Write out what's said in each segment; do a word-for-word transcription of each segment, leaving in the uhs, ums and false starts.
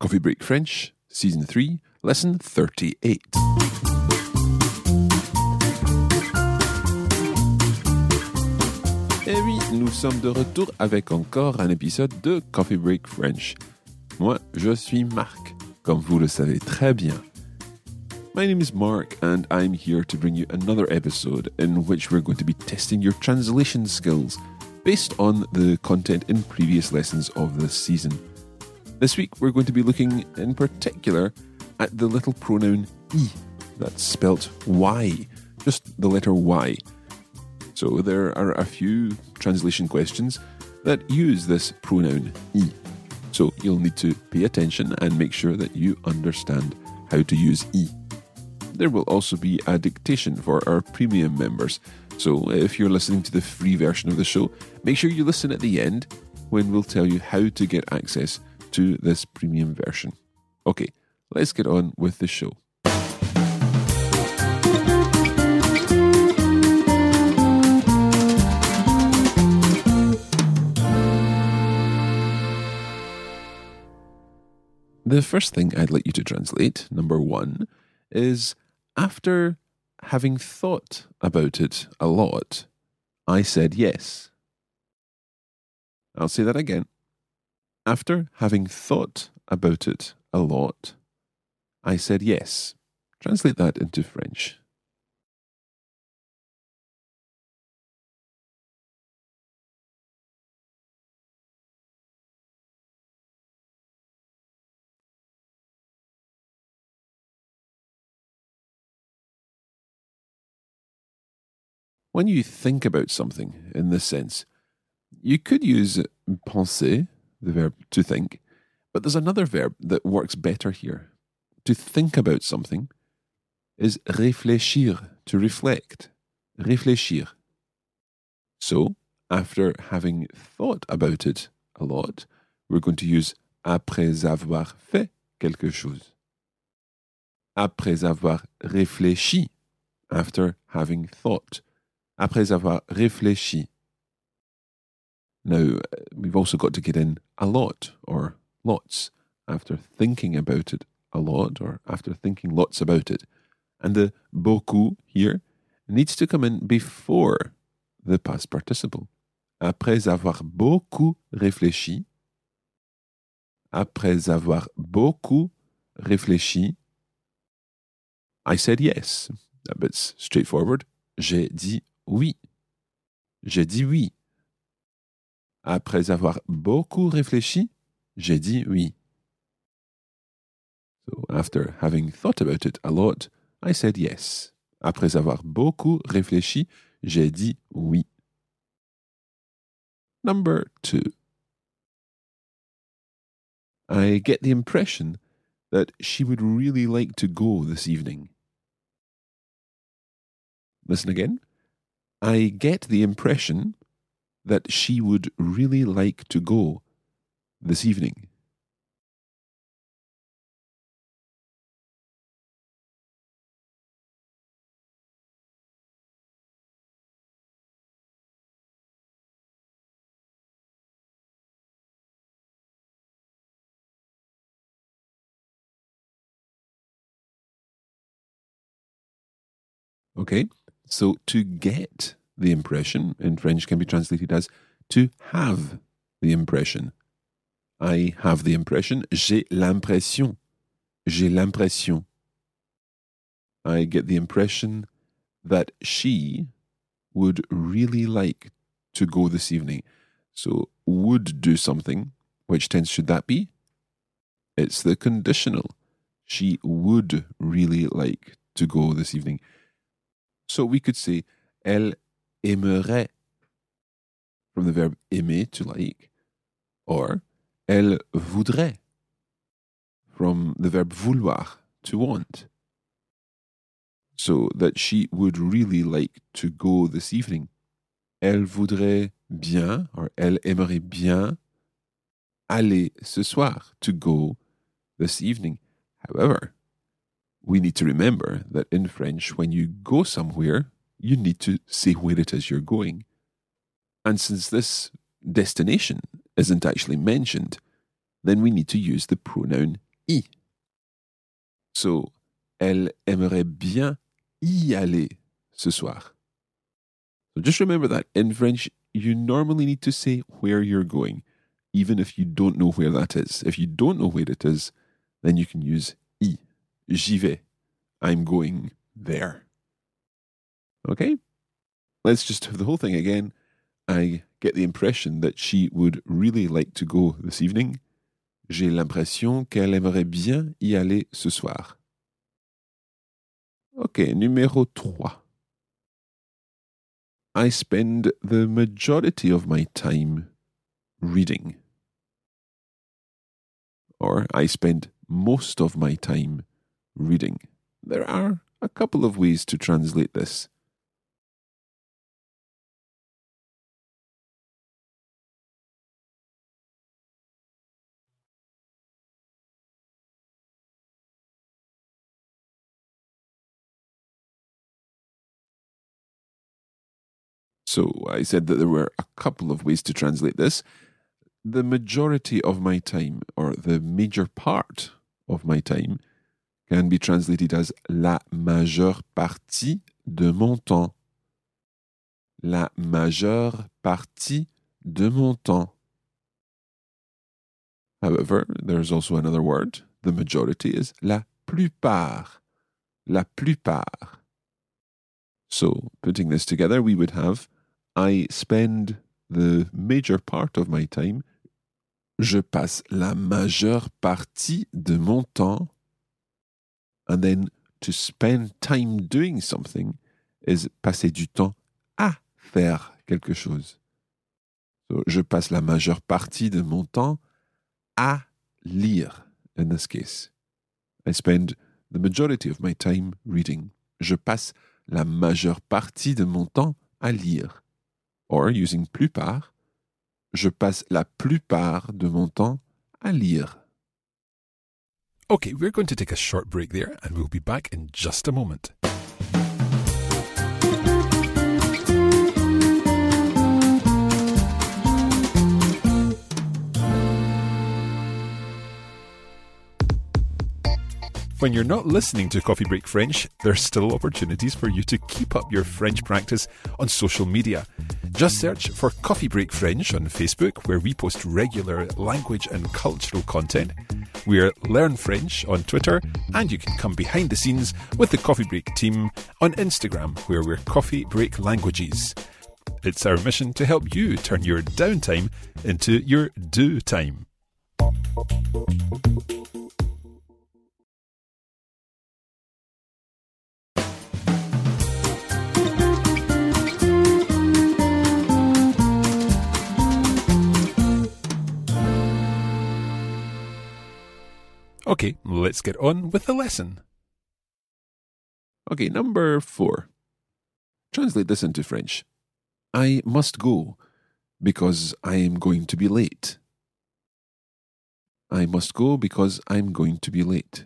Coffee Break French, Season three, Lesson thirty-eight. Et oui, nous sommes de retour avec encore un épisode de Coffee Break French. Moi, je suis Marc, comme vous le savez très bien. My name is Mark, and I'm here to bring you another episode in which we're going to be testing your translation skills based on the content in previous lessons of this season. This week, we're going to be looking in particular at the little pronoun I, that's spelt Y, just the letter Y. So there are a few translation questions that use this pronoun I. So you'll need to pay attention and make sure that you understand how to use I. There will also be a dictation for our premium members. So if you're listening to the free version of the show, make sure you listen at the end when we'll tell you how to get access to this premium version. Okay, let's get on with the show. The first thing I'd like you to translate, number one, is after having thought about it a lot, I said yes. I'll say that again. After having thought about it a lot, I said yes. Translate that into French. When you think about something in this sense, you could use penser, the verb to think, but there's another verb that works better here. To think about something is réfléchir, to reflect. Réfléchir. So, after having thought about it a lot, we're going to use après avoir fait quelque chose. Après avoir réfléchi, after having thought. Après avoir réfléchi. Now, we've also got to get in a lot or lots after thinking about it a lot or after thinking lots about it. And the beaucoup here needs to come in before the past participle. Après avoir beaucoup réfléchi. Après avoir beaucoup réfléchi. I said yes. A bit straightforward. J'ai dit oui. J'ai dit oui. Après avoir beaucoup réfléchi, j'ai dit oui. So after having thought about it a lot, I said yes. Après avoir beaucoup réfléchi, j'ai dit oui. Number two. I get the impression that she would really like to go this evening. Listen again. I get the impression that she would really like to go this evening. Okay, so to get the impression in French can be translated as to have the impression. I have the impression. J'ai l'impression. J'ai l'impression. I get the impression that she would really like to go this evening. So, would do something. Which tense should that be? It's the conditional. She would really like to go this evening. So we could say, elle aimerait, from the verb aimer, to like, or elle voudrait, from the verb vouloir, to want. So that she would really like to go this evening. Elle voudrait bien, or elle aimerait bien, aller ce soir, to go this evening. However, we need to remember that in French, when you go somewhere, you need to say where it is you're going. And since this destination isn't actually mentioned, then we need to use the pronoun I. So, elle aimerait bien y aller ce soir. So just remember that in French, you normally need to say where you're going, even if you don't know where that is. If you don't know where it is, then you can use y. J'y vais. I'm going there. Okay? Let's just have the whole thing again. I get the impression that she would really like to go this evening. J'ai l'impression qu'elle aimerait bien y aller ce soir. Okay, numéro trois. I spend the majority of my time reading. Or I spend most of my time reading. There are a couple of ways to translate this. So I said that there were a couple of ways to translate this. The majority of my time, or the major part of my time, can be translated as la majeure partie de mon temps. La majeure partie de mon temps. However, there's also another word. The majority is la plupart. La plupart. So, putting this together, we would have I spend the major part of my time. Je passe la majeure partie de mon temps. And then to spend time doing something is passer du temps à faire quelque chose. So, je passe la majeure partie de mon temps à lire, in this case. I spend the majority of my time reading. Je passe la majeure partie de mon temps à lire. Or, using plupart, je passe la plupart de mon temps à lire. Okay, we're going to take a short break there and we'll be back in just a moment. When you're not listening to Coffee Break French, there's still opportunities for you to keep up your French practice on social media. Just search for Coffee Break French on Facebook, where we post regular language and cultural content. We're Learn French on Twitter, and you can come behind the scenes with the Coffee Break team on Instagram, where we're Coffee Break Languages. It's our mission to help you turn your downtime into your do time. Okay, let's get on with the lesson. Okay, number four. Translate this into French. I must go because I am going to be late. I must go because I'm going to be late.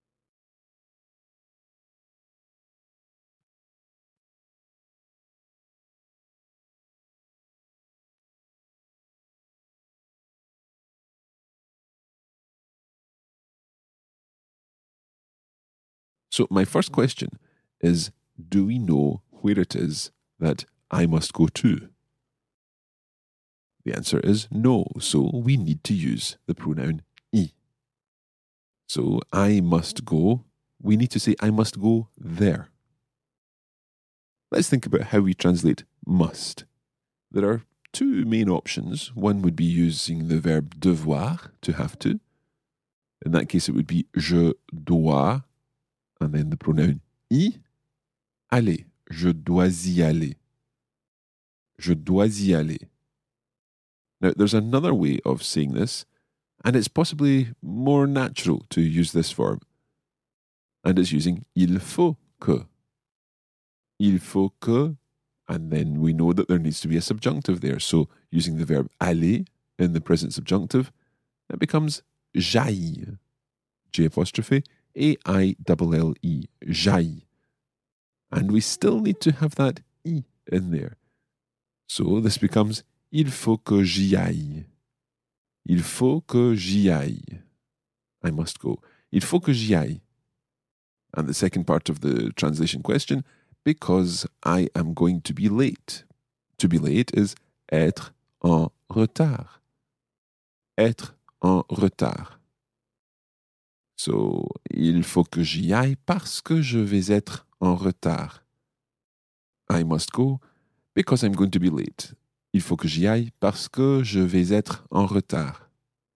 So my first question is, do we know where it is that I must go to? The answer is no, so we need to use the pronoun I. So I must go, we need to say I must go there. Let's think about how we translate must. There are two main options. One would be using the verb devoir, to have to. In that case, it would be je dois, and then the pronoun y, aller. Je dois y aller. Je dois y aller. Now, there's another way of saying this, and it's possibly more natural to use this form. And it's using il faut que. Il faut que, and then we know that there needs to be a subjunctive there. So, using the verb aller in the present subjunctive, that becomes j'aille. J apostrophe A I L L E, j'aille. And we still need to have that I in there. So this becomes il faut que j'y aille. Il faut que j'y aille. I must go. Il faut que j'y aille. And the second part of the translation question, because I am going to be late. To be late is être en retard. Être en retard. So, il faut que j'y aille parce que je vais être en retard. I must go because I'm going to be late. Il faut que j'y aille parce que je vais être en retard.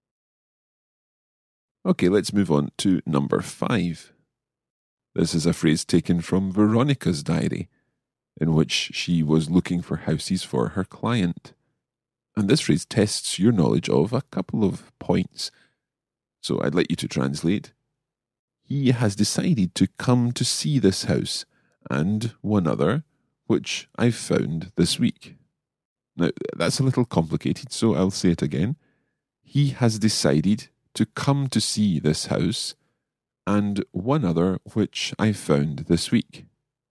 Okay, let's move on to number five. This is a phrase taken from Veronica's diary, in which she was looking for houses for her client. And this phrase tests your knowledge of a couple of points. So I'd like you to translate. He has decided to come to see this house and one other, which I've found this week. Now, that's a little complicated, so I'll say it again. He has decided to come to see this house and one other, which I found this week.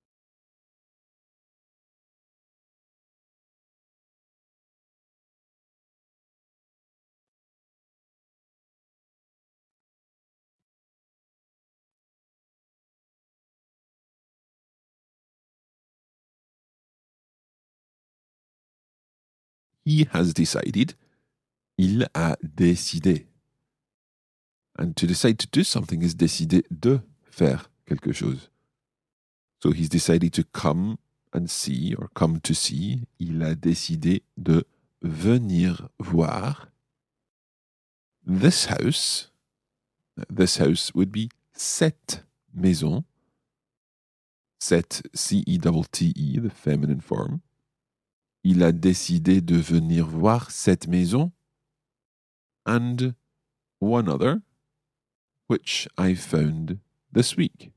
He has decided. Il a décidé. And to decide to do something is décider de faire quelque chose. So he's decided to come and see, or come to see. Il a décidé de venir voir this house. This house would be cette maison. Cette, C E T T E, the feminine form. Il a décidé de venir voir cette maison and one other, which I found this week.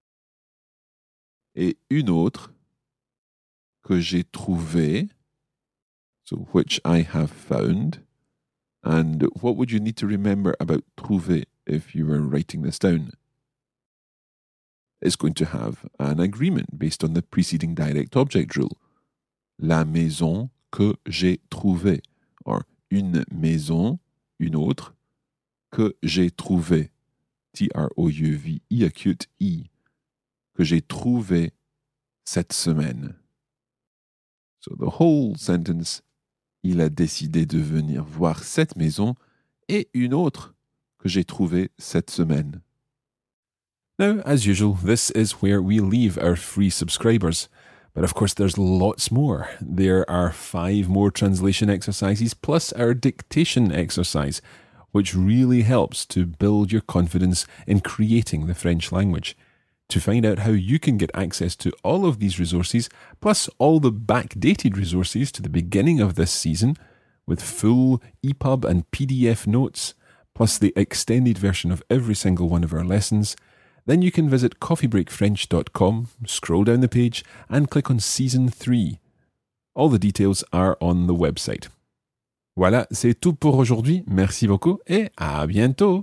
Et une autre que j'ai trouvée, so which I have found. And what would you need to remember about trouver if you were writing this down? It's going to have an agreement based on the preceding direct object rule. La maison que j'ai trouvée, or une maison, une autre, que j'ai trouvée, T R O U V E acute E, que j'ai trouvé cette semaine. So the whole sentence, il a décidé de venir voir cette maison et une autre que j'ai trouvée cette semaine. Now, as usual, this is where we leave our free subscribers. But of course, there's lots more. There are five more translation exercises plus our dictation exercise, which really helps to build your confidence in creating the French language. To find out how you can get access to all of these resources, plus all the backdated resources to the beginning of this season, with full E P U B and P D F notes, plus the extended version of every single one of our lessons, then you can visit coffee break french dot com, scroll down the page, and click on Season three. All the details are on the website. Voilà, c'est tout pour aujourd'hui. Merci beaucoup et à bientôt!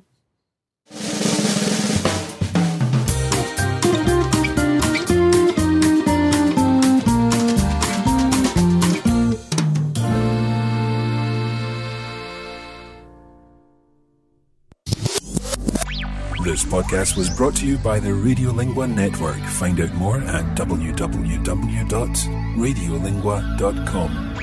This podcast was brought to you by the Radiolingua Network. Find out more at w w w dot radiolingua dot com.